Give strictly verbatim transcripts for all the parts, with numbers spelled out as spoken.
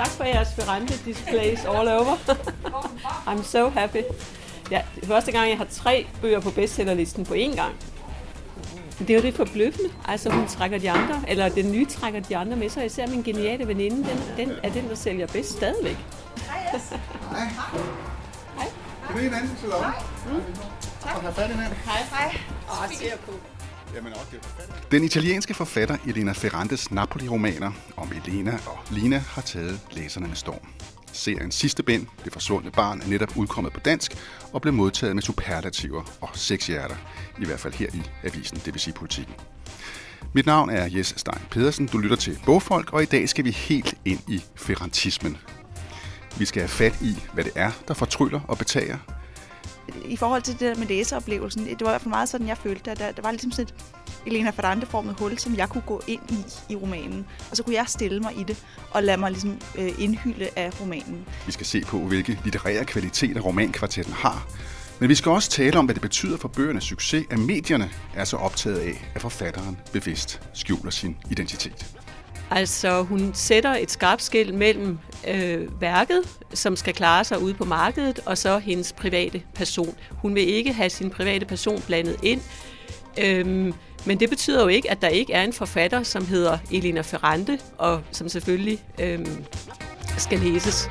tak for jeres Ferrante displays all over. I'm so happy. Ja, det er første gang, jeg har tre bøger på bestsellerlisten på én gang. Det er jo det forbløffende. Altså, hun trækker de andre, eller den nye trækker de andre med sig. Især min geniale veninde, den, den er den, der sælger bedst stadigvæk. Hej, yes. Hej. Hej. Kan vi hinanden til lov? Mm. Tak. Og have fat i hinanden. Hej. Hej. Åh, ser på. Den italienske forfatter Elena Ferrantes Napoli-romaner om Elena og Lina har taget læserne med storm. Serien Sidste bind, Det forsvundne barn, er netop udkommet på dansk og blev modtaget med superlativer og seks hjerter, i hvert fald her i avisen, det vil sige Politikken. Mit navn er Jes Stein Pedersen, du lytter til Bogfolk, og i dag skal vi helt ind i ferrantismen. Vi skal have fat i, hvad det er, der fortryller og betager. I forhold til det der med læseoplevelsen, det var i hvert fald meget sådan, jeg følte, at der, der var ligesom sådan et Elena Ferrante-formet hul, som jeg kunne gå ind i i romanen. Og så kunne jeg stille mig i det og lade mig ligesom øh, indhylde af romanen. Vi skal se på, hvilke litterære kvaliteter romankvartetten har. Men vi skal også tale om, hvad det betyder for bøgernes succes, at medierne er så optaget af, at forfatteren bevidst skjuler sin identitet. Altså, hun sætter et skarpt skel mellem øh, værket, som skal klare sig ude på markedet, og så hendes private person. Hun vil ikke have sin private person blandet ind, øhm, men det betyder jo ikke, at der ikke er en forfatter, som hedder Elena Ferrante, og som selvfølgelig øhm, skal læses.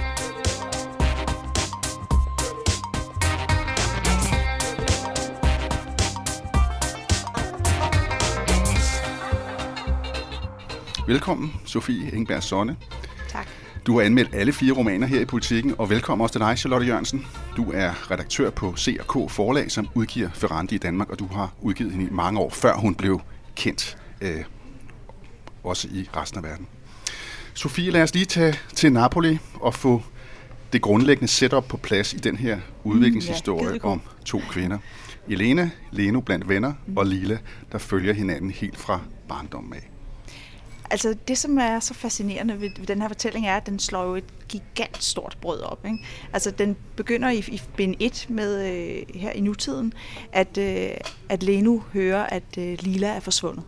Velkommen, Sofie Engberg Sonne. Tak. Du har anmeldt alle fire romaner her i Politikken, og velkommen også til dig, Charlotte Jørgensen. Du er redaktør på C og K Forlag, som udgiver Ferrante i Danmark, og du har udgivet hende i mange år, før hun blev kendt, øh, også i resten af verden. Sofie, lad os lige tage til Napoli og få det grundlæggende setup på plads i den her udviklingshistorie mm, ja, om to kvinder. Elena, Leno blandt venner, mm. og Lila, der følger hinanden helt fra barndommen af. Altså det, som er så fascinerende ved, ved den her fortælling, er, at den slår jo et gigant stort brød op. Ikke? Altså den begynder i, i bind et med øh, her i nutiden, at, øh, at Leno hører, at øh, Lila er forsvundet.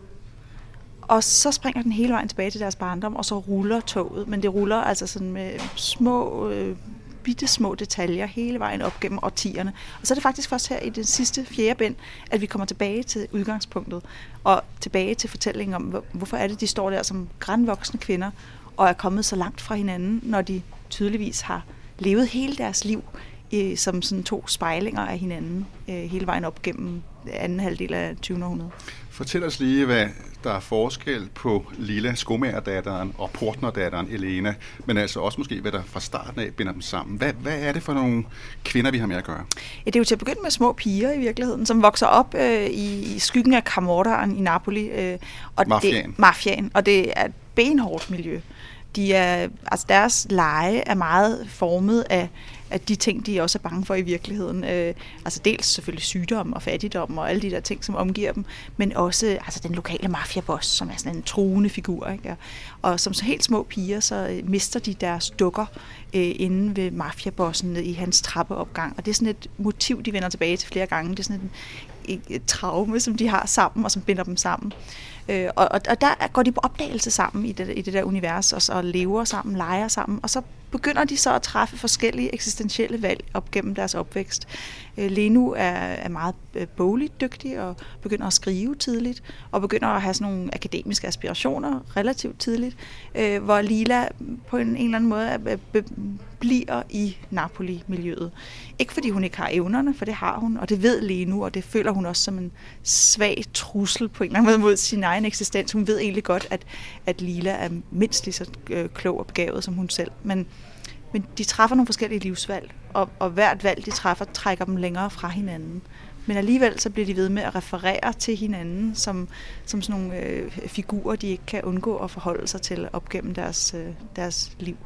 Og så springer den hele vejen tilbage til deres barndom, og så ruller toget. Men det ruller altså sådan med små, øh, bitte små detaljer hele vejen op gennem årtierne. Og så er det faktisk først her i det sidste fjerde bind, at vi kommer tilbage til udgangspunktet. Og tilbage til fortællingen om, hvorfor er det, de står der som grandvoksne kvinder, og er kommet så langt fra hinanden, når de tydeligvis har levet hele deres liv øh, som sådan to spejlinger af hinanden, øh, hele vejen op gennem anden halvdel af tyvende århundrede. Fortæl os lige, hvad der er forskel på Lila, skomagerdatteren, og portnerdatteren Elena, men altså også måske, hvad der fra starten af binder dem sammen. Hvad, hvad er det for nogle kvinder, vi har med at gøre? Ja, det er jo til at begynde med små piger i virkeligheden, som vokser op øh, i skyggen af Camorraen i Napoli. Øh, og mafiaen. Det, mafiaen. Og det er et benhårdt miljø. De er, altså deres leje er meget formet af, af de ting, de også er bange for i virkeligheden. Øh, altså dels selvfølgelig sygdom og fattigdom og alle de der ting, som omgiver dem, men også altså den lokale mafiaboss, som er sådan en truende figur. Ikke? Og, og som så helt små piger, så øh, mister de deres dukker øh, inde ved mafiabossen i hans trappeopgang. Og det er sådan et motiv, de vender tilbage til flere gange. Det er sådan et, et, et traume, som de har sammen, og som binder dem sammen. Øh, og, og der går de på opdagelse sammen i det, i det der univers, og så lever sammen, leger sammen, og så begynder de så at træffe forskellige eksistentielle valg op gennem deres opvækst. Øh, Leno er, er meget bogligt dygtig og begynder at skrive tidligt, og begynder at have sådan nogle akademiske aspirationer relativt tidligt, øh, hvor Lila på en, en eller anden måde er, be, bliver i Napoli-miljøet. Ikke fordi hun ikke har evnerne, for det har hun, og det ved Leno, og det føler hun også som en svag trussel på en eller anden måde mod sin egen eksistens. Hun ved egentlig godt, at, at Lila er mindst lige så øh, klog og begavet som hun selv, men Men de træffer nogle forskellige livsvalg, og, og hvert valg, de træffer, trækker dem længere fra hinanden. Men alligevel så bliver de ved med at referere til hinanden som, som sådan nogle øh, figurer, de ikke kan undgå at forholde sig til op gennem deres, øh, deres liv.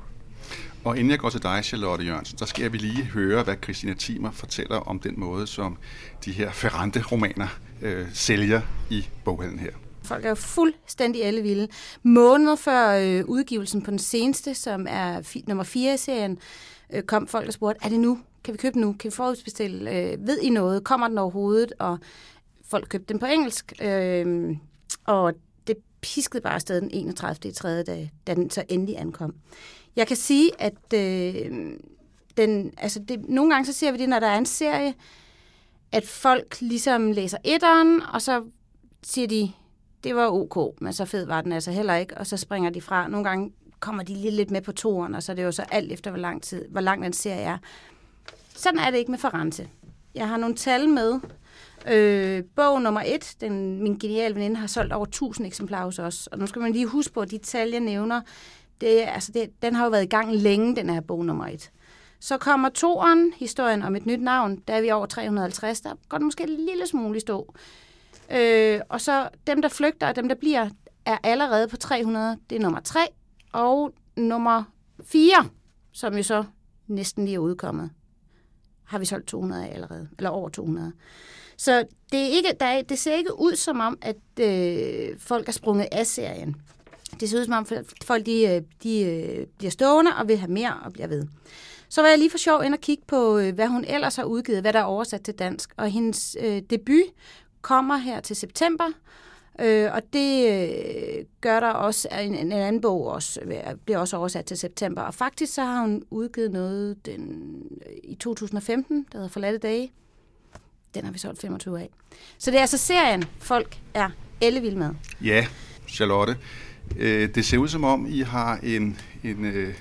Og inden jeg går til dig, Charlotte Jørgensen, så skal vi lige høre, hvad Christina Thimer fortæller om den måde, som de her Ferrante-romaner øh, sælger i boghallen her. Folk er jo fuldstændig ellevilde. Måneder før øh, udgivelsen på den seneste, som er fi- nummer fire i serien, øh, kom folk og spurgte, er det nu? Kan vi købe den nu? Kan vi forudbestille? Øh, ved I noget? Kommer den overhovedet? Og folk købte den på engelsk. Øh, og det piskede bare afsted den enogtredivte i tredje dag, da den så endelig ankom. Jeg kan sige, at øh, den, altså det, nogle gange så ser vi det, når der er en serie, at folk ligesom læser etteren, og så siger de, det var ok, men så fed var den altså heller ikke, og så springer de fra. Nogle gange kommer de lige lidt med på toeren, og så er det jo så alt efter, hvor lang tid, hvor lang den serie er. Sådan er det ikke med Ferrante. Jeg har nogle tal med. Øh, bog nummer et, den, min geniale veninde, har solgt over tusind eksemplarer hos os. Og nu skal man lige huske på, at de tal, jeg nævner, det, altså det, den har jo været i gang længe, den her bog nummer et. Så kommer toeren, historien om et nyt navn, der er vi over tre hundrede og halvtreds, der går det måske en lille smule i stå. Øh, og så dem, der flygter, og dem, der bliver, er allerede på tre hundrede. Det er nummer tre. Og nummer fire, som jo så næsten lige er udkommet, har vi solgt to hundrede af allerede, eller over to hundrede. Så det, er ikke, der er, det ser ikke ud som om, at øh, folk er sprunget af serien. Det ser ud som om, at folk de, de bliver stående og vil have mere og bliver ved. Så var jeg lige for sjov ind og kigge på, hvad hun ellers har udgivet, hvad der er oversat til dansk. Og hendes øh, debut kommer her til september, øh, og det øh, gør der også, en, en anden bog også, bliver også oversat til september. Og faktisk så har hun udgivet noget den, i to tusind og femten, der hedder Forladte dage. Den har vi solgt femogtyve af. Så det er altså serien, folk er ellevilde med. Ja, Charlotte. Øh, det ser ud som om, I har en, en, øh,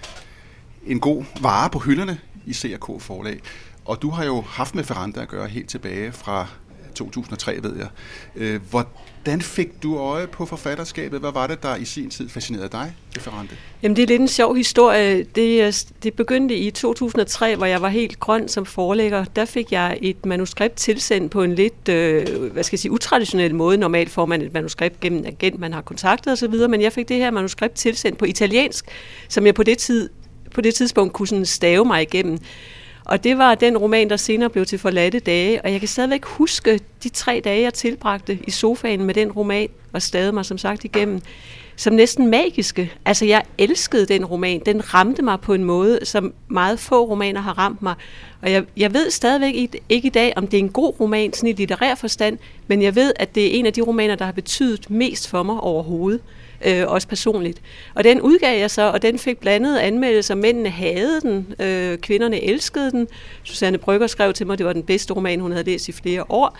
en god vare på hylderne i C og K Forlag. Og du har jo haft med Ferrante at gøre helt tilbage fra to tusind og tre, ved jeg. Øh, hvordan fik du øje på forfatterskabet? Hvad var det, der i sin tid fascinerede dig ved Ferrante? Jamen, det er lidt en sjov historie. Det, det begyndte i to tusind og tre, hvor jeg var helt grøn som forlægger. Der fik jeg et manuskript tilsendt på en lidt, øh, hvad skal jeg sige, utraditionel måde. Normalt får man et manuskript gennem en agent, man har kontaktet osv., men jeg fik det her manuskript tilsendt på italiensk, som jeg på det, tid, på det tidspunkt kunne sådan stave mig igennem. Og det var den roman, der senere blev til Forladte dage, og jeg kan stadigvæk huske de tre dage, jeg tilbragte i sofaen med den roman, og stadig mig som sagt igennem, som næsten magiske. Altså, jeg elskede den roman. Den ramte mig på en måde, som meget få romaner har ramt mig. Og jeg, jeg ved stadigvæk ikke i dag, om det er en god roman, sådan i litterær forstand, men jeg ved, at det er en af de romaner, der har betydet mest for mig overhovedet. Øh, også personligt. Og den udgav jeg så, og den fik blandede anmeldelser. Mændene havde den, øh, kvinderne elskede den. Susanne Brøgger skrev til mig, at det var den bedste roman, hun havde læst i flere år.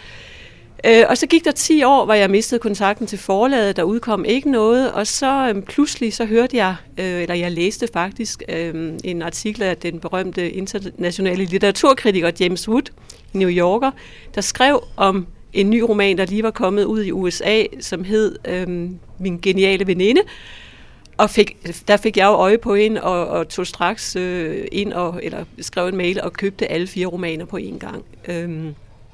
Øh, og så gik der ti år, hvor jeg mistede kontakten til forlaget, der udkom ikke noget, og så øh, pludselig så hørte jeg, øh, eller jeg læste faktisk øh, en artikel af den berømte internationale litteraturkritiker James Wood, New Yorker, der skrev om en ny roman, der lige var kommet ud i U S A, som hed øh, Min geniale veninde. Og fik, der fik jeg jo øje på hende, og, og tog straks øh, ind, og, eller skrev en mail og købte alle fire romaner på én gang. Øhm,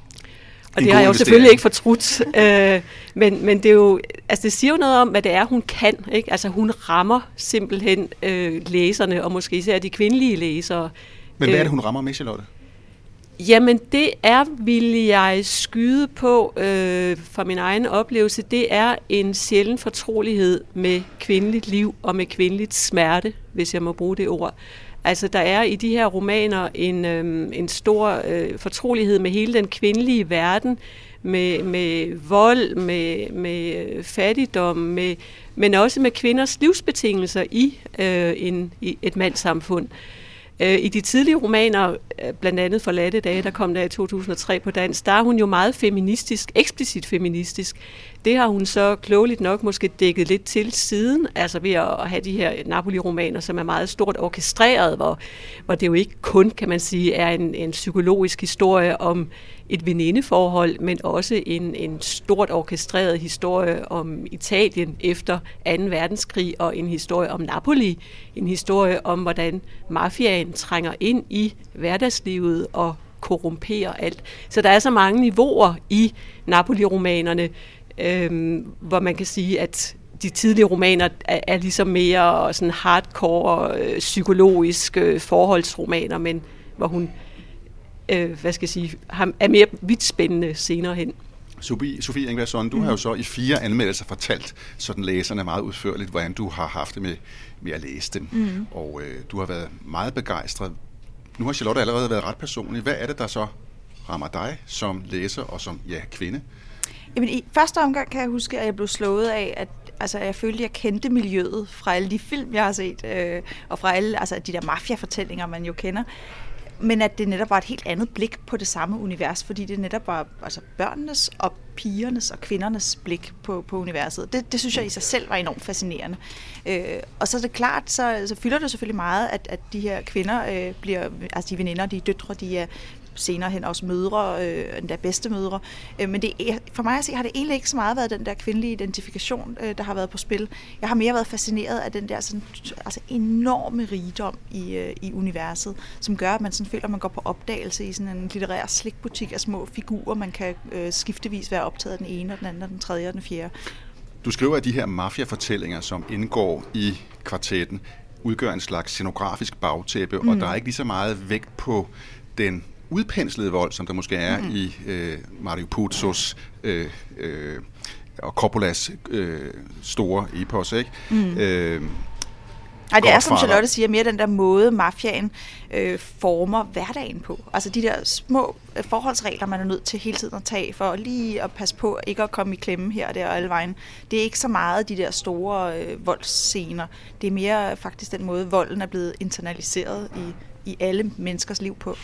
og det har jeg jo selvfølgelig ikke fortrudt. Øh, men, men det er jo, altså det siger jo noget om, hvad det er, hun kan. Ikke? Altså hun rammer simpelthen øh, læserne, og måske især de kvindelige læsere. Men hvad er det, hun rammer med, Charlotte? Jamen det er, vil jeg skyde på øh, fra min egen oplevelse, det er en sjælden fortrolighed med kvindeligt liv og med kvindeligt smerte, hvis jeg må bruge det ord. Altså der er i de her romaner en, øh, en stor øh, fortrolighed med hele den kvindelige verden, med, med vold, med, med fattigdom, med, men også med kvinders livsbetingelser i, øh, en, i et mandssamfund. I de tidlige romaner, blandt andet Forladte dage, der kom der i to tusind og tre på dansk, der er hun jo meget feministisk, eksplicit feministisk. Det har hun så klogeligt nok måske dækket lidt til siden, altså ved at have de her Napoli-romaner, som er meget stort orkestreret, hvor, hvor det jo ikke kun, kan man sige, er en, en psykologisk historie om et venindeforhold, men også en, en stort orkestreret historie om Italien efter anden verdenskrig, og en historie om Napoli, en historie om, hvordan mafiaen trænger ind i hverdagslivet og korrumperer alt. Så der er så mange niveauer i Napoli-romanerne, øhm, hvor man kan sige, at de tidlige romaner er, er ligesom mere sådan hardcore, øh, psykologiske øh, forholdsromaner, men hvor hun øh, hvad skal jeg sige, er mere vidtspændende senere hen. Sofie, Sofie Ingvarsson, du mm. har jo så i fire anmeldelser fortalt sådan læserne meget udførligt, hvordan du har haft det med, med at læse dem. Mm. Og øh, du har været meget begejstret. Nu har Charlotte allerede været ret personlig. Hvad er det, der så rammer dig som læser og som ja, kvinde? Jamen, i første omgang kan jeg huske, at jeg blev slået af, at altså, jeg følte, jeg kendte miljøet fra alle de film, jeg har set, øh, og fra alle altså, de der mafia-fortællinger, man jo kender. Men at det netop var et helt andet blik på det samme univers, fordi det netop var altså, børnenes og pigernes og kvindernes blik på, på universet. Det, det synes jeg i sig selv var enormt fascinerende. Øh, og så er det klart, så, så fylder det selvfølgelig meget, at, at de her kvinder øh, bliver, altså de veninder, de døtre, de er senere hen også mødre, øh, endda bedstemødre. Øh, men det, for mig at se, har det egentlig ikke så meget været den der kvindelige identifikation, øh, der har været på spil. Jeg har mere været fascineret af den der sådan, altså enorme rigdom i, øh, i universet, som gør, at man sådan føler, at man går på opdagelse i sådan en litterær slikbutik af små figurer, man kan øh, skiftevis være optaget af den ene, og den anden, og den tredje og den fjerde. Du skriver, at de her mafia-fortællinger, som indgår i kvartetten, udgør en slags scenografisk bagtæppe, mm. og der er ikke lige så meget vægt på den udpenslede vold, som der måske er mm. i øh, Mario Puzos øh, øh, og Coppolas øh, store epos, ikke? Mm. Øh, Ej, det er, som Charlotte siger, mere den der måde, mafiaen øh, former hverdagen på. Altså de der små øh, forholdsregler, man er nødt til hele tiden at tage, for lige at passe på ikke at komme i klemme her og der og alle vejen. Det er ikke så meget de der store øh, voldsscener. Det er mere faktisk den måde, volden er blevet internaliseret i, i alle menneskers liv på.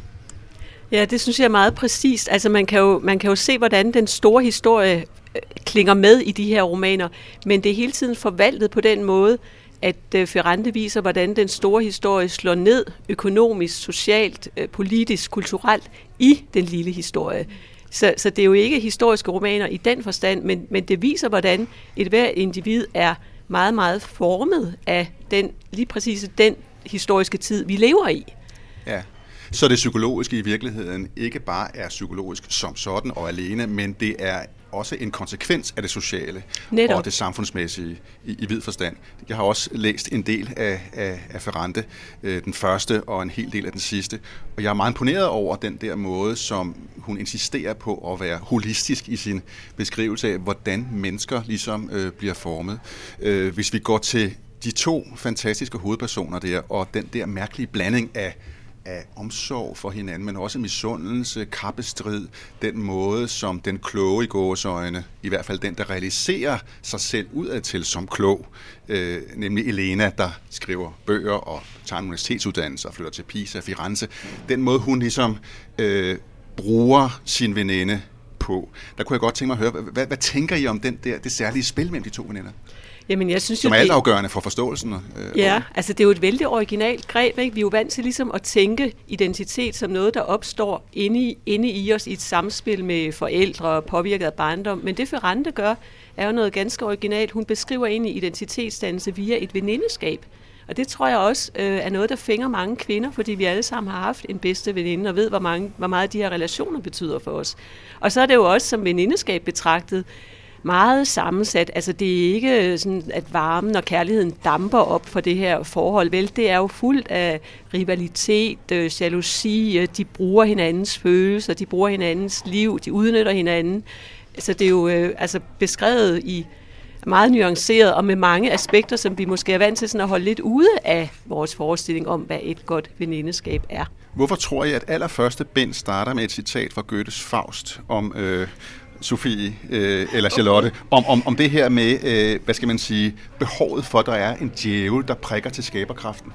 Ja, det synes jeg er meget præcist. Altså man kan jo, man kan jo se, hvordan den store historie øh, klinger med i de her romaner, men det er hele tiden forvaltet på den måde, at øh, Ferrante viser, hvordan den store historie slår ned økonomisk, socialt, øh, politisk, kulturelt i den lille historie. Så, så det er jo ikke historiske romaner i den forstand, men, men det viser, hvordan et hver individ er meget, meget formet af den, lige præcis den historiske tid, vi lever i. Ja. Så det psykologiske i virkeligheden ikke bare er psykologisk som sådan og alene, men det er også en konsekvens af det sociale Netop. og det samfundsmæssige i, i vid forstand. Jeg har også læst en del af, af, af Ferrante, øh, den første og en hel del af den sidste, og jeg er meget imponeret over den der måde, som hun insisterer på at være holistisk i sin beskrivelse af, hvordan mennesker ligesom øh, bliver formet. Øh, hvis vi går til de to fantastiske hovedpersoner der, og den der mærkelige blanding af af omsorg for hinanden, men også misundelse, kappestrid, den måde, som den kloge i gåseøjne, i hvert fald den, der realiserer sig selv udadtil som klog, øh, nemlig Elena, der skriver bøger og tager en universitetsuddannelse og flytter til Pisa, Firenze. Den måde, hun ligesom øh, bruger sin veninde på. Der kunne jeg godt tænke mig at høre, hvad, hvad tænker I om den der, det særlige spil mellem de to veninder? Jamen, jeg synes jo, som er altafgørende for forståelsen. Øh, ja, altså det er jo et vældig originalt greb, ikke? Vi er jo vant til ligesom at tænke identitet som noget, der opstår inde i, inde i os i et samspil med forældre og påvirket af barndom. Men det Ferrante gør, er jo noget ganske originalt. Hun beskriver egentlig identitetsdannelse via et venindeskab. Og det tror jeg også øh, er noget, der fænger mange kvinder, fordi vi alle sammen har haft en bedste veninde og ved, hvor, mange, hvor meget de her relationer betyder for os. Og så er det jo også som venindeskab betragtet meget sammensat. Altså det er ikke sådan, at varmen og kærligheden damper op for det her forhold. Vel, det er jo fuldt af rivalitet, øh, jalousi, de bruger hinandens følelser, de bruger hinandens liv, de udnytter hinanden. Så det er jo øh, altså beskrevet i meget nuanceret og med mange aspekter, som vi måske er vant til sådan at holde lidt ude af vores forestilling om, hvad et godt venindeskab er. Hvorfor tror jeg, at allerførste bind starter med et citat fra Goethes Faust om øh, Sofie øh, eller Charlotte, om, om, om det her med, øh, hvad skal man sige, behovet for, at der er en djævel, der prikker til skaberkraften?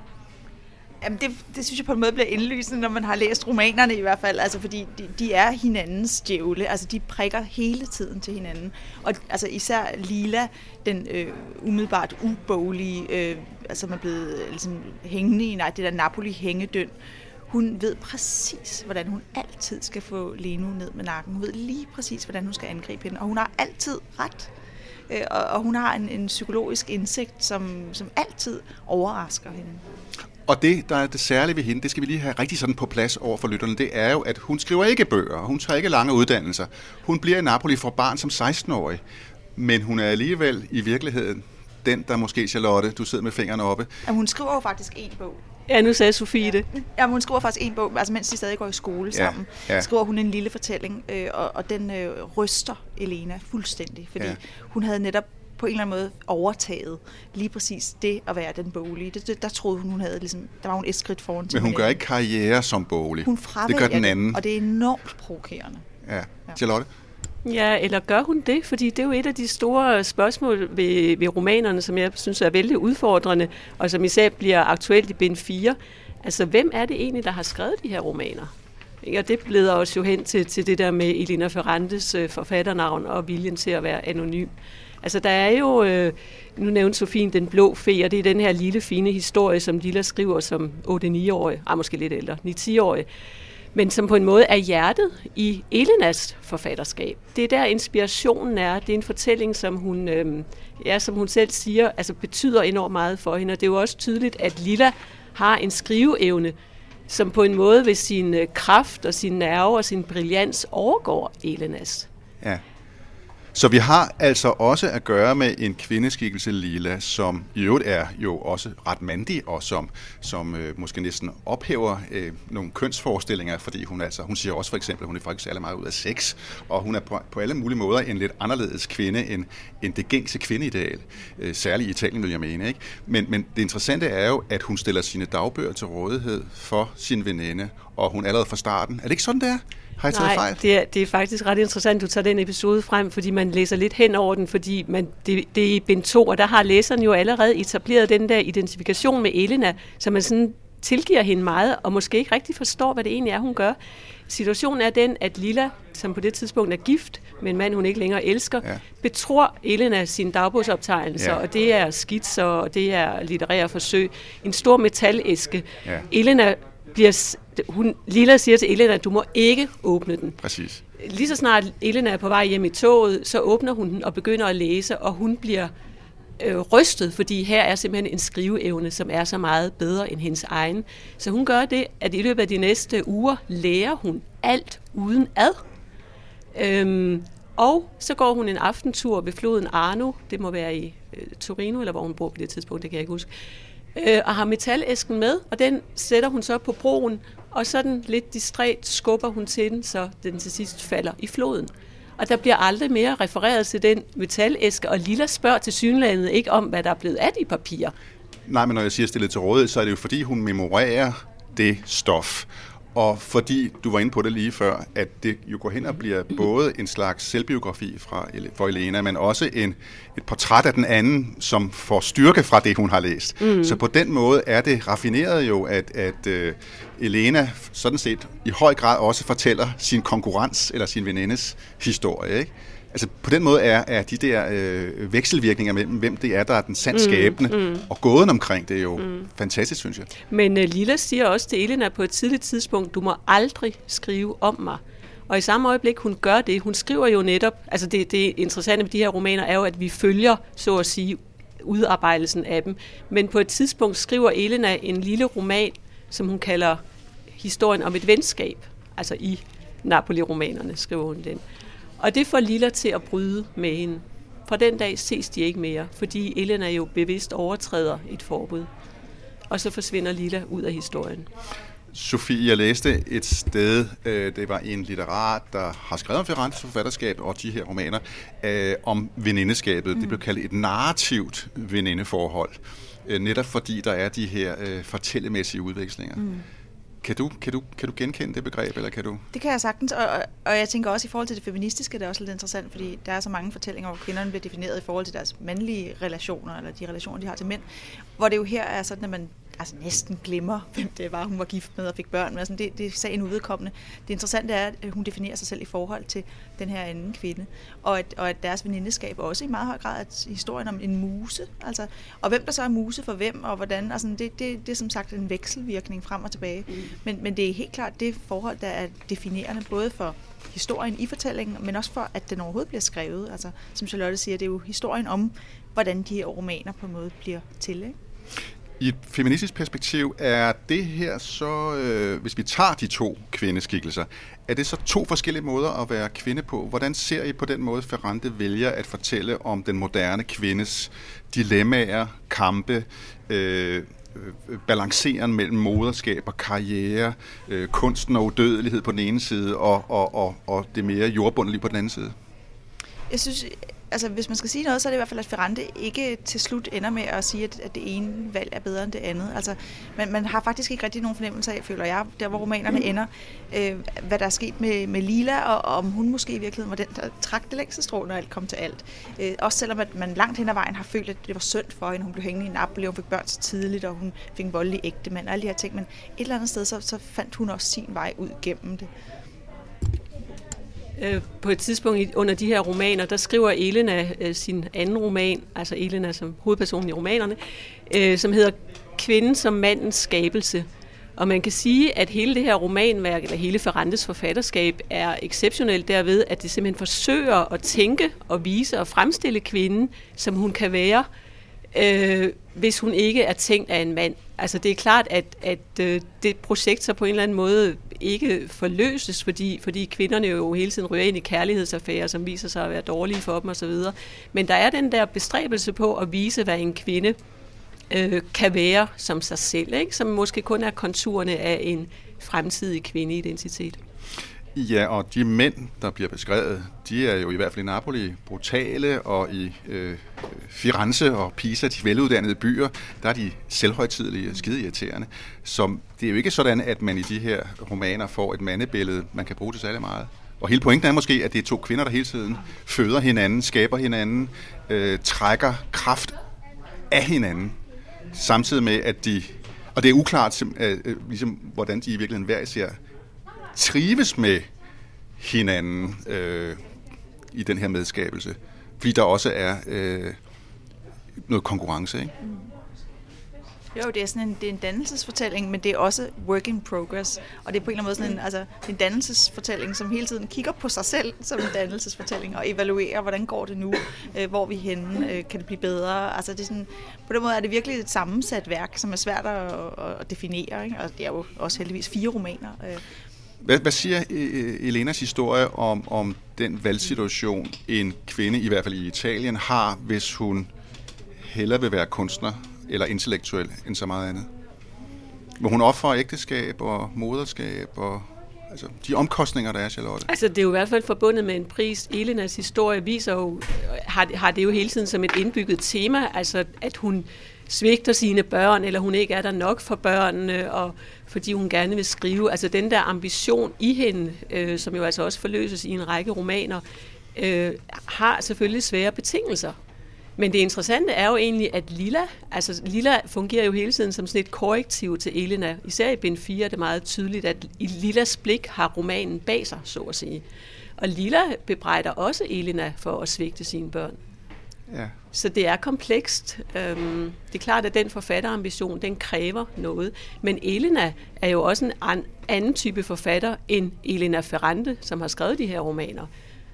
Jamen det, det synes jeg på en måde bliver indlysende, når man har læst romanerne i hvert fald, altså fordi de, de er hinandens djævle, altså de prikker hele tiden til hinanden. Og altså især Lila, den øh, umiddelbart uboglige, øh, altså man er blevet ligesom hængende i nej, det der Napoli-hængedøn, hun ved præcis, hvordan hun altid skal få Leno ned med nakken. Hun ved lige præcis, hvordan hun skal angribe hende, og hun har altid ret. Øh, og, og hun har en, en psykologisk indsigt, som, som altid overrasker hende. Og det, der er det særlige ved hende, det skal vi lige have rigtig sådan på plads over for lytterne, det er jo, at hun skriver ikke bøger, hun tager ikke lange uddannelser. Hun bliver i Napoli fra barn som seksten-årig, men hun er alligevel i virkeligheden den, der måske, Charlotte, du sidder med fingrene oppe. Jamen, hun skriver jo faktisk en bog. Ja, nu sagde Sofie det. Ja, hun skriver faktisk en bog, altså mens de stadig går i skole ja, sammen, ja. skriver hun en lille fortælling, øh, og, og den øh, ryster Elena fuldstændig, fordi ja. hun havde netop på en eller anden måde overtaget lige præcis det at være den boglige. Det, det, der troede hun, hun havde ligesom, der var hun et skridt foran til. Men hun gør ikke karriere som boglig. Hun det gør den anden. Det, og det er enormt provokerende. Ja. ja. Charlotte? Ja, eller gør hun det? Fordi det er jo et af de store spørgsmål ved, ved romanerne, som jeg synes er vældig udfordrende, og som især bliver aktuelt i bind fire. Altså, hvem er det egentlig, der har skrevet de her romaner? Og det leder os jo hen til, til det der med Elena Ferrantes øh, forfatternavn og viljen til at være anonym. Altså, der er jo, øh, nu nævnte Sofien Den Blå Fe, og det er den her lille, fine historie, som Lilla skriver som otte-ni-årig, ah, måske lidt ældre, ni-ti-årig, men som på en måde er hjertet i Elenas forfatterskab. Det er der inspirationen er. Det er en fortælling, som hun, øh, ja, som hun selv siger, altså betyder enormt meget for hende, og det er jo også tydeligt, at Lilla har en skriveevne, som på en måde ved sin kraft og sin nerve og sin brillans overgår Elenas. Ja. Så vi har altså også at gøre med en kvindeskikkelse, Lilla, som i øvrigt er jo også ret mandig, og som, som øh, måske næsten ophæver øh, nogle kønsforestillinger, fordi hun altså, hun siger også for eksempel, at hun er faktisk særlig meget ud af sex, og hun er på, på alle mulige måder en lidt anderledes kvinde end, end det gængse kvindeideal, øh, særligt i Italien, vil jeg mene. Ikke? Men, men det interessante er jo, at hun stiller sine dagbøger til rådighed for sin veninde, og hun allerede fra starten. Er det ikke sådan, det er? Har jeg taget Nej, fejl? det er, det er faktisk ret interessant, du tager den episode frem, fordi man læser lidt hen over den, fordi man, det, det er i bind to, og der har læseren jo allerede etableret den der identifikation med Elena, så man sådan tilgiver hende meget, og måske ikke rigtig forstår, hvad det egentlig er, hun gør. Situationen er den, at Lilla, som på det tidspunkt er gift med en mand, hun ikke længere elsker, ja. betror Elena sine dagbogsoptegnelser, ja. og det er skitser, og det er litterære forsøg. En stor metalæske. Ja. Elena bliver... Hun, Lilla siger til Elena, at du må ikke åbne den. Præcis. Lige så snart Elena er på vej hjem i toget, så åbner hun den og begynder at læse, og hun bliver øh, rystet, fordi her er simpelthen en skriveevne, som er så meget bedre end hendes egen. Så hun gør det, at i løbet af de næste uger lærer hun alt uden ad. Øhm, og så går hun en aftentur ved floden Arno, det må være i øh, Torino, eller hvor hun bor på det tidspunkt, det kan jeg ikke huske, øh, og har metalæsken med, og den sætter hun så på broen, og sådan lidt distræt skubber hun til den, så den til sidst falder i floden. Og der bliver aldrig mere refereret til den metalæske, og Lilla spørger til synlandet ikke om, hvad der er blevet af de papirer. Nej, men når jeg siger stillet til rådighed, så er det jo fordi, hun memorerer det stof. Og fordi, du var inde på det lige før, at det jo går hen og bliver både en slags selvbiografi fra, for Elena, men også en, et portræt af den anden, som får styrke fra det, hun har læst. Mm. Så på den måde er det raffineret jo, at, at uh, Elena sådan set i høj grad også fortæller sin konkurrens eller sin venindes historie, ikke? Altså på den måde er, er de der øh, vekselvirkninger mellem, hvem det er, der er den sandskabende, mm, mm. og gåden omkring det er jo mm. fantastisk, synes jeg. Men uh, Lilla siger også til Elena på et tidligt tidspunkt, du må aldrig skrive om mig. Og i samme øjeblik, hun gør det, hun skriver jo netop, altså det, det interessante med de her romaner er jo, at vi følger, så at sige, udarbejdelsen af dem. Men på et tidspunkt skriver Elena en lille roman, som hun kalder historien om et venskab. Altså i Napoli-romanerne skriver hun den. Og det får Lilla til at bryde med hende. Fra den dag ses de ikke mere, fordi Elena jo bevidst overtræder et forbud. Og så forsvinder Lilla ud af historien. Sofie, jeg læste et sted, øh, det var en litterat, der har skrevet om Ferrantes forfatterskab og de her romaner, øh, om venindeskabet. Mm. Det blev kaldt et narrativt venindeforhold, øh, netop fordi der er de her øh, fortællemæssige udvekslinger. Mm. Kan du, kan, du, kan du genkende det begreb, eller kan du? Det kan jeg sagtens, og, og jeg tænker også i forhold til det feministiske, det er også lidt interessant, fordi der er så mange fortællinger, hvor kvinderne bliver defineret i forhold til deres mandlige relationer, eller de relationer, de har til mænd, hvor det jo her er sådan, at man altså næsten glemmer, hvem det var, hun var gift med og fik børn med. Altså, det, det er sagen uvedkommende. Det interessante er, at hun definerer sig selv i forhold til den her anden kvinde, og at, og at deres venindeskab også i meget høj grad er historien om en muse. Altså, og hvem der så er muse for hvem, og hvordan, altså, det, det, det er som sagt en vekselvirkning frem og tilbage. Mm. Men, men det er helt klart det forhold, der er definerende, både for historien i fortællingen, men også for, at den overhovedet bliver skrevet. Altså, som Charlotte siger, det er jo historien om, hvordan de her romaner på en måde bliver til, ikke? I et feministisk perspektiv er det her så, øh, hvis vi tager de to kvindeskikkelser, er det så to forskellige måder at være kvinde på? Hvordan ser I på den måde, Ferrante vælger at fortælle om den moderne kvindes dilemmaer, kampe, øh, balanceren mellem moderskab og karriere, øh, kunsten og udødelighed på den ene side, og, og, og, og det mere jordbundelige på den anden side? Jeg synes, altså hvis man skal sige noget, så er det i hvert fald, at Ferrante ikke til slut ender med at sige, at, at det ene valg er bedre end det andet. Altså, man, man har faktisk ikke rigtig nogen fornemmelse af, føler jeg, der hvor romanerne mm. ender, øh, hvad der er sket med, med Lila, og, og om hun måske i virkeligheden var den, der trak det længste strå, når alt kom til alt. Øh, også selvom at man langt hen ad vejen har følt, at det var synd for hende. Hun blev hængende i Napoli, hun fik børn så tidligt, og hun fik en voldelig ægtemand, og alle de her ting. Men et eller andet sted, så, så fandt hun også sin vej ud gennem det. På et tidspunkt under de her romaner, der skriver Elena øh, sin anden roman, altså Elena som hovedpersonen i romanerne, øh, som hedder Kvinden som mandens skabelse. Og man kan sige, at hele det her romanværk, eller hele Ferrantes forfatterskab, er exceptionelt derved, at det simpelthen forsøger at tænke og vise og fremstille kvinden, som hun kan være, øh, hvis hun ikke er tænkt af en mand. Altså det er klart, at, at øh, det projekt så på en eller anden måde ikke forløses, fordi, fordi kvinderne jo hele tiden ryger ind i kærlighedsaffærer, som viser sig at være dårlige for dem osv. Men der er den der bestræbelse på at vise, hvad en kvinde øh, kan være som sig selv, ikke? Som måske kun er konturerne af en fremtidig kvindeidentitet. Ja, og de mænd, der bliver beskrevet, de er jo i hvert fald i Napoli brutale, og i øh, Firenze og Pisa, de veluddannede byer, der er de selvhøjtidelige og skideirriterende. Så det er jo ikke sådan, at man i de her romaner får et mandebillede, man kan bruge til særlig meget. Og hele pointen er måske, at det er to kvinder, der hele tiden føder hinanden, skaber hinanden, øh, trækker kraft af hinanden, samtidig med, at de... Og det er uklart, øh, ligesom, hvordan de i virkeligheden hver især trives med hinanden øh, i den her medskabelse. Fordi der også er øh, noget konkurrence, ikke? Mm. Jo, det er sådan en, det er en dannelsesfortælling, men det er også work in progress. Og det er på en eller anden måde sådan en, altså, en dannelsesfortælling, som hele tiden kigger på sig selv som en dannelsesfortælling, og evaluerer, hvordan går det nu, øh, hvor er vi henne, øh, kan det blive bedre. Altså, det er sådan, på den måde er det virkelig et sammensat værk, som er svært at, at definere, ikke? Og det er jo også heldigvis fire romaner. Øh. Hvad, hvad siger Elenas historie om, om den valgsituation, en kvinde, i hvert fald i Italien, har, hvis hun hellere vil være kunstner eller intellektuel end så meget andet? Hvor hun offrer ægteskab og moderskab og altså, de omkostninger, der er, Charlotte? Altså, det er jo i hvert fald forbundet med en pris. Elenas historie viser jo, har, har det jo hele tiden som et indbygget tema, altså at hun svigter sine børn, eller hun ikke er der nok for børnene, og fordi hun gerne vil skrive. Altså den der ambition i hende, øh, som jo altså også forløses i en række romaner, øh, har selvfølgelig svære betingelser. Men det interessante er jo egentlig, at Lila, altså Lila fungerer jo hele tiden som sådan et korrektiv til Elena. Især i bind fire er det meget tydeligt, at i Lilas blik har romanen bag sig, så at sige. Og Lila bebrejder også Elena for at svigte sine børn. Ja. Så det er komplekst. Øhm, det er klart, at den forfatterambition, den kræver noget. Men Elena er jo også en an, anden type forfatter end Elena Ferrante, som har skrevet de her romaner.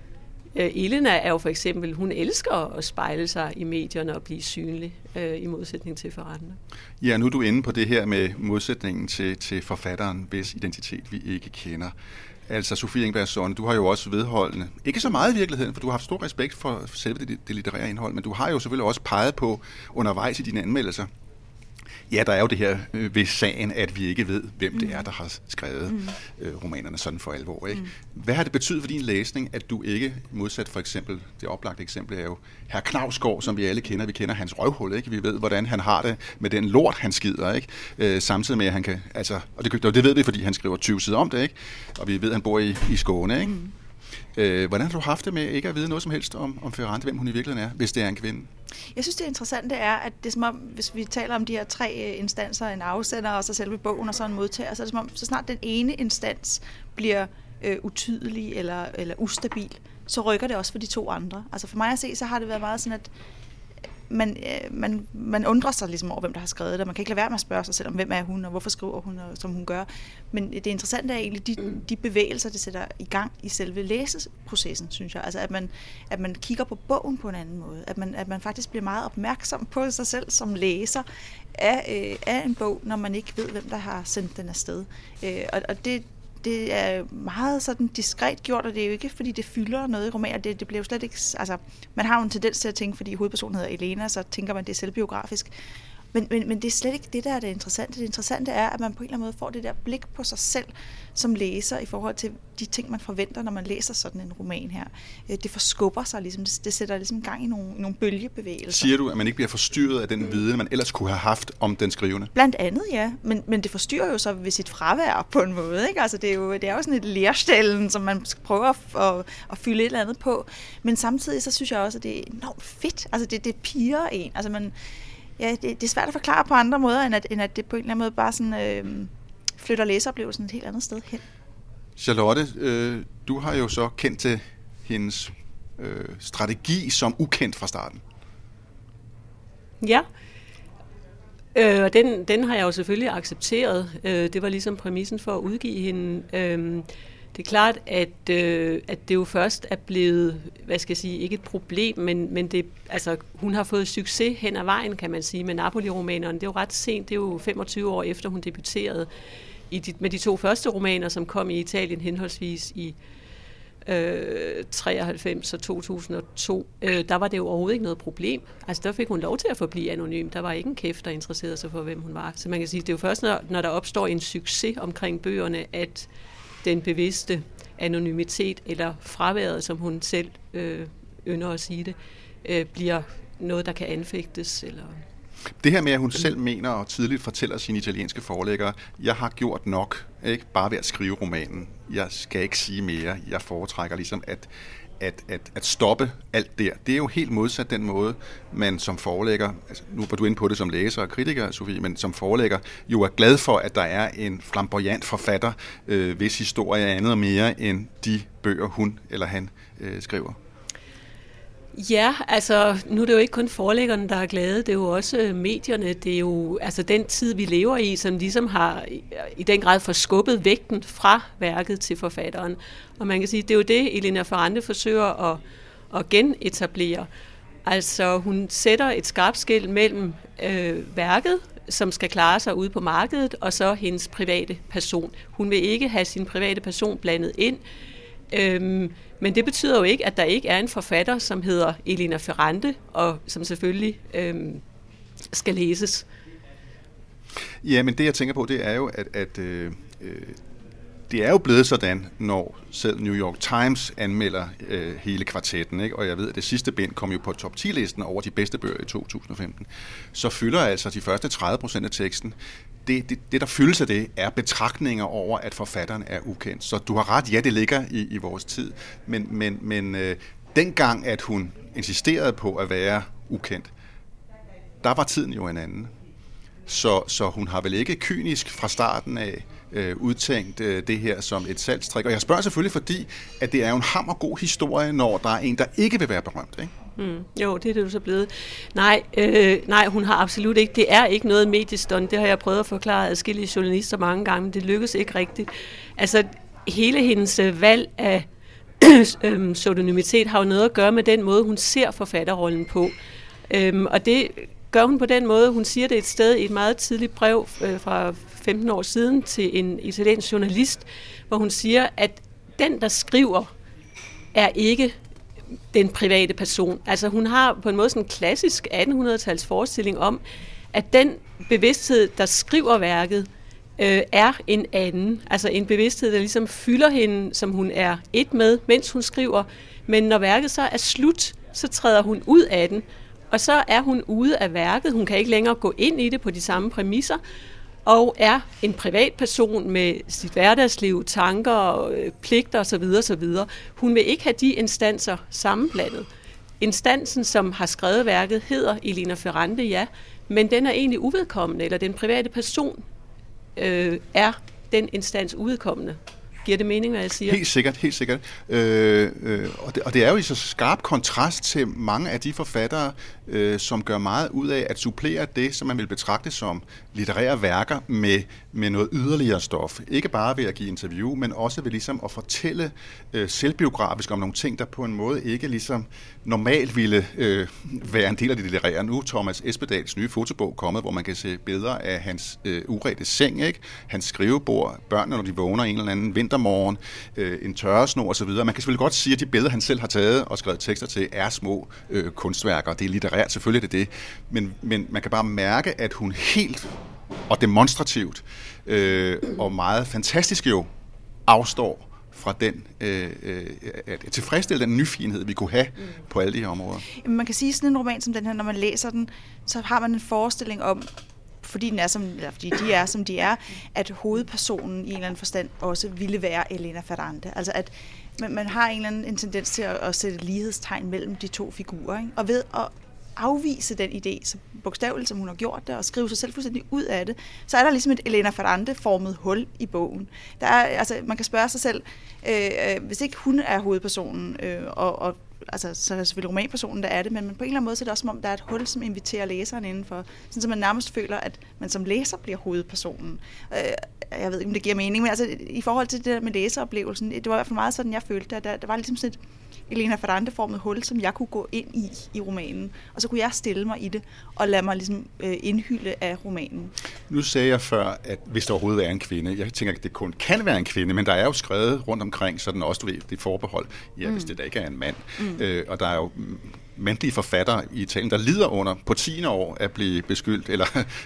Øh, Elena er jo for eksempel, hun elsker at spejle sig i medierne og blive synlig, øh, i modsætning til Ferrante. Ja, nu er du inde på det her med modsætningen til, til forfatteren, hvis identitet vi ikke kender. Altså, Sofie Ingberg, du har jo også vedholdende, ikke så meget i virkeligheden, for du har haft stor respekt for selve det, det litterære indhold, men du har jo selvfølgelig også peget på undervejs i dine anmeldelser. Ja, der er jo det her øh, ved sagen, at vi ikke ved, hvem mm. det er, der har skrevet mm. øh, romanerne sådan for alvor. Ikke? Mm. Hvad har det betydet for din læsning, at du ikke, modsat for eksempel, det oplagte eksempel er jo herr Knausgård, som vi alle kender, vi kender hans røvhul, ikke? Vi ved, hvordan han har det med den lort, han skider, ikke? Øh, samtidig med, at han kan, altså, og det, det ved vi, fordi han skriver tyve sider om det, ikke? Og vi ved, at han bor i, i Skåne, ikke? Mm. Øh, hvordan har du haft det med ikke at vide noget som helst om, om Ferrante, hvem hun i virkeligheden er, hvis det er en kvinde? Jeg synes, det interessante er, at det er som om, hvis vi taler om de her tre instanser, en afsender og så selve bogen og så en modtager, så er det som om, så snart den ene instans bliver øh, utydelig eller, eller ustabil, så rykker det også for de to andre. Altså for mig at se, så har det været meget sådan, at man, øh, man, man undrer sig ligesom over, hvem der har skrevet det, og man kan ikke lade være med at spørge sig selv om, hvem er hun, og hvorfor skriver hun, og, som hun gør. Men det interessante er egentlig de, de bevægelser, det sætter i gang i selve læseprocessen, synes jeg. Altså at man, at man kigger på bogen på en anden måde, at man, at man faktisk bliver meget opmærksom på sig selv som læser af, øh, af en bog, når man ikke ved, hvem der har sendt den afsted. Øh, og, og det Det er meget sådan diskret gjort, og det er jo ikke, fordi det fylder noget i romaner. Det, det bliver jo slet ikke... Altså, man har jo en tendens til at tænke, fordi hovedpersonen hedder Elena, så tænker man, det er selvbiografisk. Men, men, men det er slet ikke det, der er det interessante. Det interessante er, at man på en eller anden måde får det der blik på sig selv som læser i forhold til de ting, man forventer, når man læser sådan en roman her. Det forskubber sig ligesom. Det, det sætter ligesom gang i nogle, nogle bølgebevægelser. Siger du, at man ikke bliver forstyrret af den viden, man ellers kunne have haft om den skrivende? Blandt andet, ja. Men, men det forstyrrer jo så ved sit fravær på en måde. Ikke? Altså, det, er jo, det er jo sådan et lerstællen, som man prøver at, at, at fylde et eller andet på. Men samtidig så synes jeg også, at det er enormt fedt. Altså, det, det piger en. Altså, man... Ja, det, det er svært at forklare på andre måder, end at, end at det på en eller anden måde bare sådan, øh, flytter læseoplevelsen et helt andet sted hen. Charlotte, øh, du har jo så kendt til hendes øh, strategi som ukendt fra starten. Ja, øh, og den, den har jeg jo selvfølgelig accepteret. Øh, det var ligesom præmissen for at udgive hende. Øh, Det er klart, at, øh, at det jo først er blevet, hvad skal jeg sige, ikke et problem, men, men det, altså, hun har fået succes hen ad vejen, kan man sige, med Napoli-romanerne. Det er jo ret sent, det er jo femogtyve år efter, hun debuterede i de, med de to første romaner, som kom i Italien henholdsvis i øh, treoghalvfems og to tusind og to. Øh, der var det jo overhovedet ikke noget problem. Altså, der fik hun lov til at forblive anonym. Der var ikke en kæft, der interesserede sig for, hvem hun var. Så man kan sige, det er jo først, når, når der opstår en succes omkring bøgerne, at den bevidste anonymitet, eller fraværet, som hun selv øh, ynder at sige det, øh, bliver noget, der kan anfægtes. Eller... Det her med, at hun selv mener og tidligt fortæller sine italienske forlæggere, jeg har gjort nok, ikke bare ved at skrive romanen. Jeg skal ikke sige mere. Jeg foretrækker ligesom at, at, at, at stoppe alt der. Det er jo helt modsat den måde, man som forlægger, altså nu var du inde på det som læser og kritiker, Sofie, men som forlægger jo er glad for, at der er en flamboyant forfatter, øh, hvis historie er andet og mere end de bøger, hun eller han øh, skriver. Ja, altså nu er det jo ikke kun forlæggerne, der er glade, det er jo også medierne, det er jo altså den tid, vi lever i, som ligesom har i den grad forskubbet vægten fra værket til forfatteren. Og man kan sige, det er jo det, Elena Ferrante forsøger at, at genetablere. Altså hun sætter et skarpt skel mellem øh, værket, som skal klare sig ude på markedet, og så hendes private person. Hun vil ikke have sin private person blandet ind. Øhm, men det betyder jo ikke, at der ikke er en forfatter, som hedder Elena Ferrante, og som selvfølgelig øhm, skal læses. Ja, men det jeg tænker på, det er jo, at, at øh, det er jo blevet sådan, når selv New York Times anmelder øh, hele kvartetten, ikke? Og jeg ved, at det sidste bind kom jo på top ti-listen over de bedste bøger i to tusind og femten, så fylder altså de første tredive procent af teksten. Det, det, det, der fyldes af det, er betragtninger over, at forfatteren er ukendt. Så du har ret, ja, det ligger i, i vores tid. Men, men, men øh, dengang, at hun insisterede på at være ukendt, der var tiden jo en anden. Så, så hun har vel ikke kynisk fra starten af øh, udtænkt øh, det her som et salgstrik. Og jeg spørger selvfølgelig, fordi at det er jo en hammergod historie, når der er en, der ikke vil være berømt, ikke? Mm, jo, det er det jo så blevet. Nej, øh, nej, hun har absolut ikke. Det er ikke noget mediestund. Det har jeg prøvet at forklare adskillige journalister mange gange, men det lykkes ikke rigtigt. Altså, hele hendes valg af øh, pseudonymitet har jo noget at gøre med den måde, hun ser forfatterrollen på. Øhm, og det gør hun på den måde. Hun siger det et sted i et meget tidligt brev øh, fra femten år siden til en italiensk journalist, hvor hun siger, at den, der skriver, er ikke den private person. Altså hun har på en måde sådan en klassisk attenhundrede-tals forestilling om, at den bevidsthed, der skriver værket, øh, er en anden. Altså en bevidsthed, der ligesom fylder hende, som hun er et med, mens hun skriver. Men når værket så er slut, så træder hun ud af den, og så er hun ude af værket. Hun kan ikke længere gå ind i det på de samme præmisser, og er en privatperson med sit hverdagsliv, tanker, pligter osv. osv. Hun vil ikke have de instanser sammenblandet. Instansen, som har skrevet værket, hedder Elena Ferrante, ja, men den er egentlig uvedkommende, eller den private person øh, er den instans uvedkommende. Giver det mening, hvad jeg siger? Helt sikkert, helt sikkert. Øh, øh, og, det, og det er jo i så skarp kontrast til mange af de forfattere, øh, som gør meget ud af at supplere det, som man vil betragte som litterære værker med, med noget yderligere stof. Ikke bare ved at give interview, men også ved ligesom at fortælle øh, selvbiografisk om nogle ting, der på en måde ikke ligesom normalt ville øh, være en del af det litterære. Nu er Thomas Espedals nye fotobog kommet, hvor man kan se billeder af hans øh, urette seng, ikke? Hans skrivebord, børnene, når de vågner en eller anden vinter vintermorgen, øh, en tørresnor osv. Man kan selvfølgelig godt sige, at de billeder, han selv har taget og skrevet tekster til, er små øh, kunstværker. Det er litterært, selvfølgelig er det det. Men, men man kan bare mærke, at hun helt og demonstrativt øh, og meget fantastisk jo afstår fra den, øh, øh, at tilfredsstille den nyfigenhed, vi kunne have mm. på alle de her områder. Jamen, man kan sige, sådan en roman som den her, når man læser den, så har man en forestilling om, fordi, den er som, eller fordi de er, som de er, at hovedpersonen i en eller anden forstand også ville være Elena Ferrante. Altså at man, man har en eller anden en tendens til at, at sætte lighedstegn mellem de to figurer, ikke? Og ved at afvise den idé, så bogstaveligt som hun har gjort det, og skrive sig selv fuldstændig ud af det, så er der ligesom et Elena Ferrante-formet hul i bogen. Der er, altså, man kan spørge sig selv, øh, hvis ikke hun er hovedpersonen, øh, og, og altså, så er det selvfølgelig romanpersonen, der er det, men på en eller anden måde så er det også som om, der er et hul, som inviterer læseren indenfor, sådan så man nærmest føler, at man som læser bliver hovedpersonen. Øh, jeg ved ikke, om det giver mening, men altså, i forhold til det der med læseroplevelsen, det var i hvert fald meget sådan, jeg følte, at der, der var ligesom sådan et Elena Ferrante-formet hul, som jeg kunne gå ind i i romanen, og så kunne jeg stille mig i det, og lade mig ligesom øh, indhylde af romanen. Nu sagde jeg før, at hvis der overhovedet er en kvinde, jeg tænker, at det kun kan være en kvinde, men der er jo skrevet rundt omkring, så den også, du ved, det forbehold, ja, mm. hvis det da ikke er en mand. Mm. Øh, og der er jo mandlige forfattere i Italien, der lider under på tiende år at blive beskyldt, eller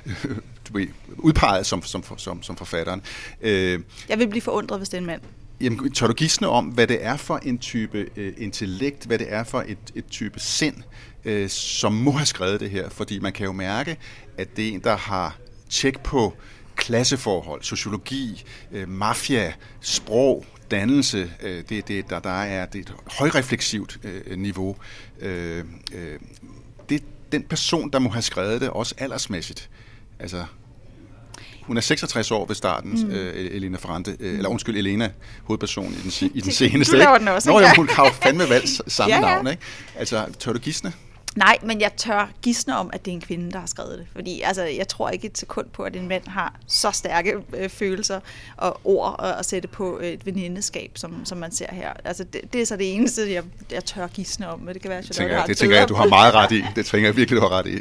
du ved, udpeget som, som, som, som forfatteren. Øh, jeg vil blive forundret, hvis det er en mand. Jamen, tør du gisne om, hvad det er for en type øh, intellekt, hvad det er for et, et type sind, øh, som må have skrevet det her? Fordi man kan jo mærke, at det er en, der har tjek på klasseforhold, sociologi, øh, mafia, sprog, dannelse. Øh, det, det, der, der er det er et højrefleksivt øh, niveau. Øh, øh, det er den person, der må have skrevet det, også aldersmæssigt. Altså... Hun er seksogtres år ved starten, mm. øh, Elena Ferrante, øh, eller undskyld, Elena, hovedpersonen i den, i den seneste. Du laver den også, Nå, ja, hun har jo fandme valgt samme ja, ja. navn, ikke? Altså, tør du gisne? Nej, men jeg tør gisne om, at det er en kvinde, der har skrevet det. Fordi altså, jeg tror ikke et sekund på, at en mand har så stærke øh, følelser og ord at, at sætte på et venindeskab, som, som man ser her. Altså, det, det er så det eneste, jeg, jeg tør gisne om. Men det kan være, at det tænker jeg, det tænker jeg, du har meget ret i. Det tænker jeg virkelig, du har ret i.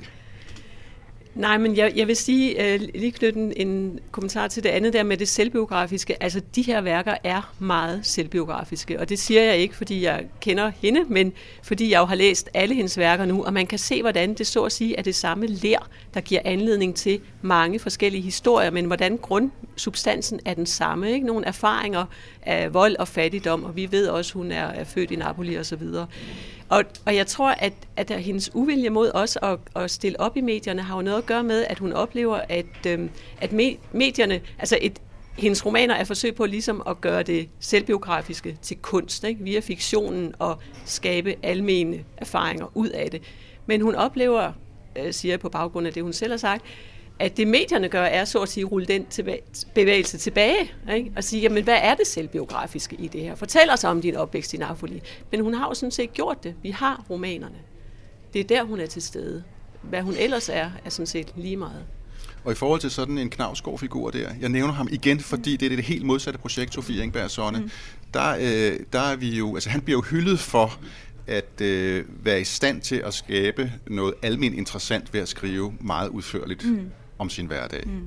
Nej, men jeg, jeg vil sige, uh, lige knytte en, en kommentar til det andet der med det selvbiografiske. Altså, de her værker er meget selvbiografiske, og det siger jeg ikke, fordi jeg kender hende, men fordi jeg jo har læst alle hendes værker nu, og man kan se, hvordan det så at sige er det samme ler, der giver anledning til mange forskellige historier, men hvordan grundsubstansen er den samme, ikke? Nogle erfaringer af vold og fattigdom, og vi ved også, at hun er, er født i Napoli og så videre. Og, og jeg tror, at, at hendes uvilje mod os at, at stille op i medierne har jo noget at gøre med, at hun oplever, at, øhm, at medierne, altså et, hendes romaner er forsøg på ligesom at gøre det selvbiografiske til kunst, ikke? Via fiktionen og skabe almene erfaringer ud af det. Men hun oplever, øh, siger jeg på baggrund af det, hun selv har sagt, at det medierne gør, er så at sige rulle den tilba- bevægelse tilbage, ikke? Og sige, jamen hvad er det selvbiografiske i det her? Fortæl os om din opvækst i Napoli. Men hun har jo sådan set gjort det. Vi har romanerne. Det er der, hun er til stede. Hvad hun ellers er, er sådan set lige meget. Og i forhold til sådan en Knausgård-figur der, jeg nævner ham igen, fordi det er det helt modsatte projekt, Sofie Engberg Sonne, mm. der, øh, der er vi jo, altså han bliver jo hyldet for at øh, være i stand til at skabe noget almen interessant ved at skrive meget udførligt mm. om sin hverdag. Mm.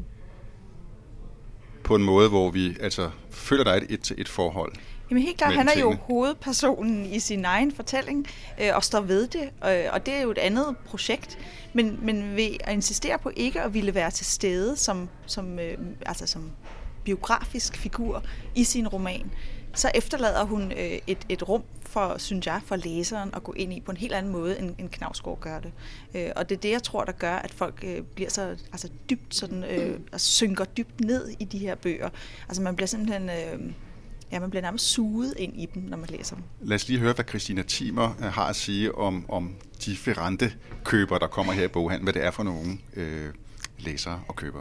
På en måde, hvor vi altså føler, der er et et, et forhold. Jamen helt klart, han er tingene. Jo hovedpersonen i sin egen fortælling, øh, og står ved det, øh, og det er jo et andet projekt, men, men ved at insistere på ikke at ville være til stede som, som, øh, altså som biografisk figur i sin roman, så efterlader hun øh, et, et rum for, synes jeg, for læseren at gå ind i på en helt anden måde, end, end Knausgård gør det. Øh, og det er det, jeg tror, der gør, at folk øh, bliver så altså, dybt sådan, øh, og synker dybt ned i de her bøger. Altså man bliver simpelthen... Øh, Ja, man bliver nærmest suget ind i dem, når man læser dem. Lad os lige høre, hvad Christina Thimer har at sige om, om de Ferrante-købere, der kommer her i boghandlen. Hvad det er for nogle øh, læsere og købere.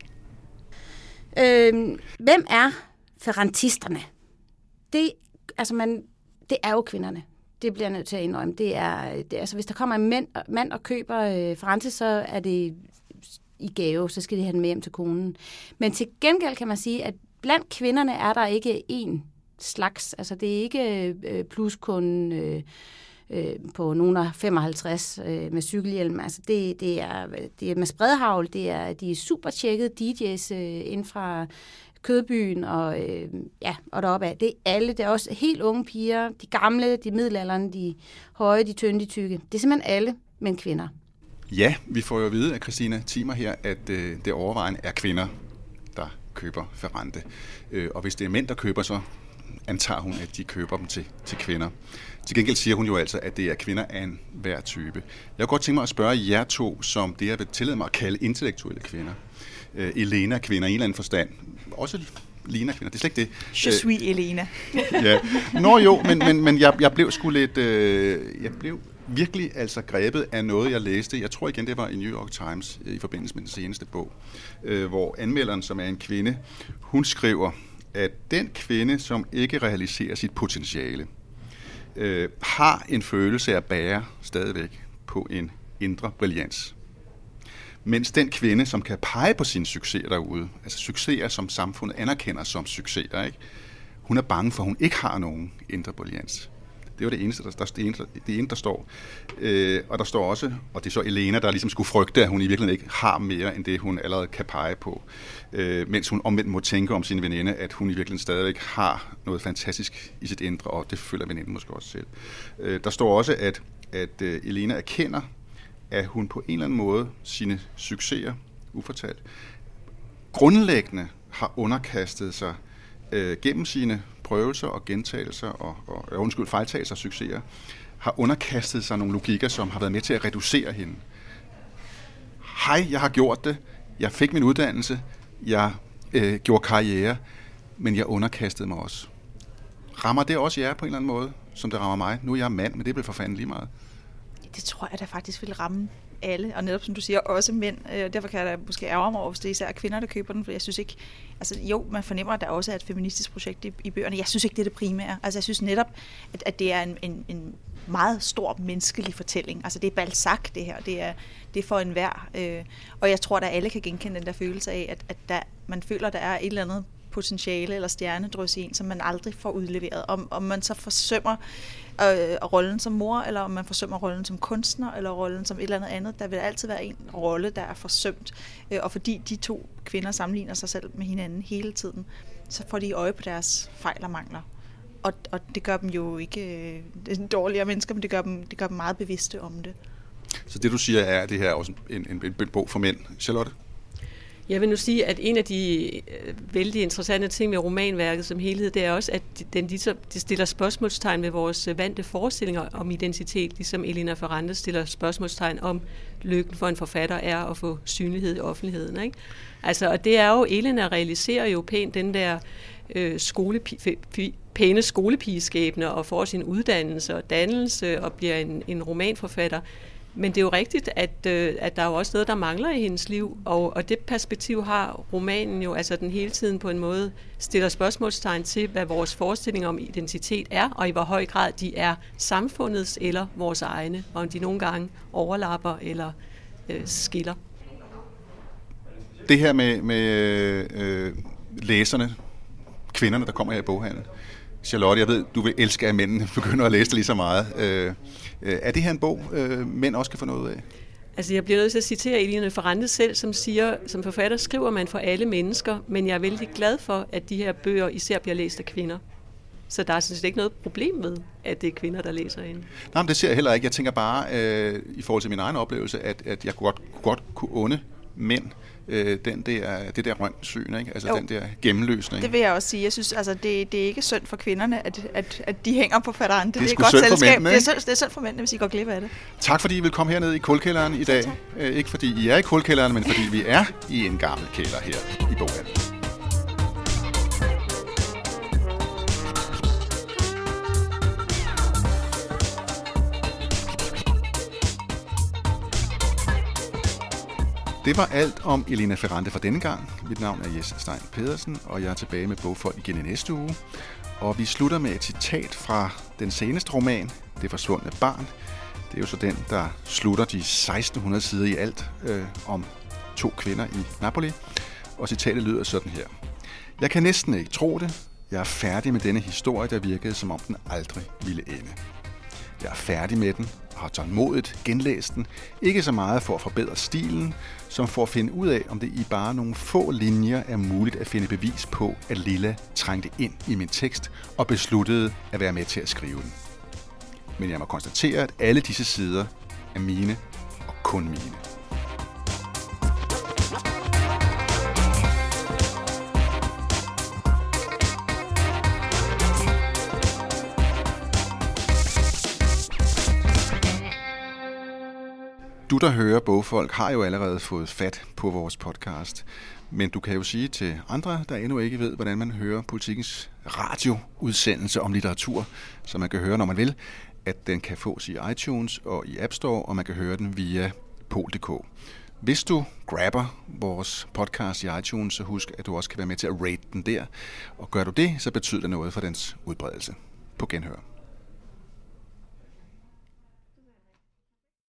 Øhm, hvem er ferrantisterne? Det, altså man, det er jo kvinderne. Det bliver jeg nødt til at indrømme. Det er, det, altså hvis der kommer en mand, mand og køber øh, Ferrante, så er det i gave, så skal de have den med hjem til konen. Men til gengæld kan man sige, at blandt kvinderne er der ikke én slags. Altså det er ikke øh, pluskunden øh, øh, på nogen af femoghalvtreds øh, med cykelhjelm. Altså det, det, er, det er med spredhavl, det er, de er super tjekket D J's øh, inden fra Kødbyen og, øh, ja, og deroppe af. Det er alle, det er også helt unge piger, de gamle, de middelaldrende, de høje, de tynde, de tykke. Det er simpelthen alle, men kvinder. Ja, vi får jo at vide af Christina Thimer her, at øh, det overvejende er kvinder, der køber Ferrante. Øh, og hvis det er mænd, der køber, så antager hun, at de køber dem til, til kvinder. Til gengæld siger hun jo altså, at det er kvinder af en hver type. Jeg kunne godt tænke mig at spørge jer to, som det jeg vil tillade mig at kalde intellektuelle kvinder. Øh, Elena kvinder i en eller anden forstand. Også Lena kvinder, det er slet ikke det. Je suis Elena. Ja. Nå jo, men, men, men jeg, jeg blev sgu lidt... Øh, jeg blev virkelig altså grebet af noget, jeg læste. Jeg tror igen, det var i New York Times i forbindelse med den seneste bog, øh, hvor anmelderen, som er en kvinde, hun skriver, at den kvinde, som ikke realiserer sit potentiale, øh, har en følelse af at bære stadigvæk på en indre brillians. Mens den kvinde, som kan pege på sine succeser derude, altså succeser, som samfundet anerkender som succeser, ikke? Hun er bange for, at hun ikke har nogen indre brillians. Det var det eneste, der, der, det eneste, det eneste, der står. Øh, og der står også, og det er så Elena, der ligesom skulle frygte, at hun i virkeligheden ikke har mere, end det hun allerede kan pege på. Øh, mens hun omvendt må tænke om sin veninde, at hun i virkeligheden stadigvæk har noget fantastisk i sit indre, og det føler veninden måske også selv. Øh, der står også, at, at uh, Elena erkender, at hun på en eller anden måde sine succeser, ufortalt, grundlæggende har underkastet sig øh, gennem sine prøvelser og gentagelser og, og undskyld, fejltagelser og succeser, har underkastet sig nogle logikker, som har været med til at reducere hende. Hej, jeg har gjort det. Jeg fik min uddannelse. Jeg øh, gjorde karriere. Men jeg underkastede mig også. Rammer det også jer på en eller anden måde, som det rammer mig? Nu er jeg mand, men det bliver for fanden lige meget. Det tror jeg da faktisk vil ramme alle, og netop som du siger, også mænd. Derfor kan jeg da måske ærge mig over, hvis det er især kvinder, der køber den, for jeg synes ikke, altså jo, man fornemmer, at der også er et feministisk projekt i, i bøgerne. Jeg synes ikke, det er det primære. Altså jeg synes netop, at, at det er en, en, en meget stor menneskelig fortælling. Altså det er Balzac, det her. Det er, det er for enhver. Øh, og jeg tror, at alle kan genkende den der følelse af, at, at der, man føler, at der er et eller andet potentiale eller stjernedrys i en, som man aldrig får udleveret. Om, om man så forsømmer øh, rollen som mor, eller om man forsømmer rollen som kunstner, eller rollen som et eller andet andet. Der vil altid være en rolle, der er forsømt. Øh, og fordi de to kvinder sammenligner sig selv med hinanden hele tiden, så får de øje på deres fejl og mangler. Og, og det gør dem jo ikke øh, dårligere mennesker, men det gør, dem, det gør dem meget bevidste om det. Så det du siger er, at det her er også en, en, en bog for mænd. Charlotte? Jeg vil nu sige, at en af de vældig interessante ting med romanværket som helhed, det er også, at den de stiller spørgsmålstegn med vores vante forestillinger om identitet, ligesom Elena Ferrante stiller spørgsmålstegn om lykken for en forfatter er at få synlighed i offentligheden. Ikke? Altså, og det er jo, Elena realiserer jo pænt den der øh, skolepi- pæne skolepigeskæbne og får sin uddannelse og dannelse og bliver en, en romanforfatter. Men det er jo rigtigt, at, øh, at der er jo også noget, der mangler i hendes liv, og, og det perspektiv har romanen jo, altså den hele tiden på en måde stiller spørgsmålstegn til, hvad vores forestillinger om identitet er, og i hvor høj grad de er samfundets eller vores egne, og om de nogle gange overlapper eller øh, skiller. Det her med, med øh, læserne, kvinderne, der kommer her i boghandlen. Charlotte, jeg ved, du vil elske, at mændene begynder at læse lige så meget. Øh, øh, er det her en bog, øh, mænd også kan få noget af? Altså, jeg bliver nødt til at citere Elena Ferrante selv, som siger, som forfatter skriver man for alle mennesker, men jeg er vældig glad for, at de her bøger især bliver læst af kvinder. Så der er sådan set ikke noget problem med, at det er kvinder, der læser hende. Nej, men det ser jeg heller ikke. Jeg tænker bare, øh, i forhold til min egen oplevelse, at, at jeg godt, godt kunne unde mænd øh, den der, det der røntgensyn, ikke? Altså jo, den der gennemløsning. Det vil jeg også sige. Jeg synes, altså, det, det er ikke synd for kvinderne, at, at, at de hænger på Ferrante. Det er, det er godt selskab. Mændene, det, er synd, det er synd for mændene, hvis I går glip af det. Tak fordi I vil komme herned i kulkælderen i dag. Øh, ikke fordi I er i kulkælderen, men fordi vi er i en gammel kælder her i boghandlen. Det var alt om Elena Ferrante for denne gang. Mit navn er Jes Stein Pedersen, og jeg er tilbage med Bogfolk igen i næste uge. Og vi slutter med et citat fra den seneste roman, Det forsvundne barn. Det er jo så den, der slutter de seksten hundrede sider i alt øh, om to kvinder i Napoli. Og citatet lyder sådan her. Jeg kan næsten ikke tro det. Jeg er færdig med denne historie, der virkede, som om den aldrig ville ende. Jeg er færdig med den og har tålmodigt genlæst den, ikke så meget for at forbedre stilen, som for at finde ud af, om det i bare nogle få linjer er muligt at finde bevis på, at Lilla trængte ind i min tekst og besluttede at være med til at skrive den. Men jeg må konstatere, at alle disse sider er mine og kun mine. Du, der hører Bogfolk, har jo allerede fået fat på vores podcast. Men du kan jo sige til andre, der endnu ikke ved, hvordan man hører Politikens radioudsendelse om litteratur, som man kan høre, når man vil, at den kan fås i iTunes og i App Store, og man kan høre den via pol punktum d k. Hvis du grabber vores podcast i iTunes, så husk, at du også kan være med til at rate den der. Og gør du det, så betyder det noget for dens udbredelse. På genhør.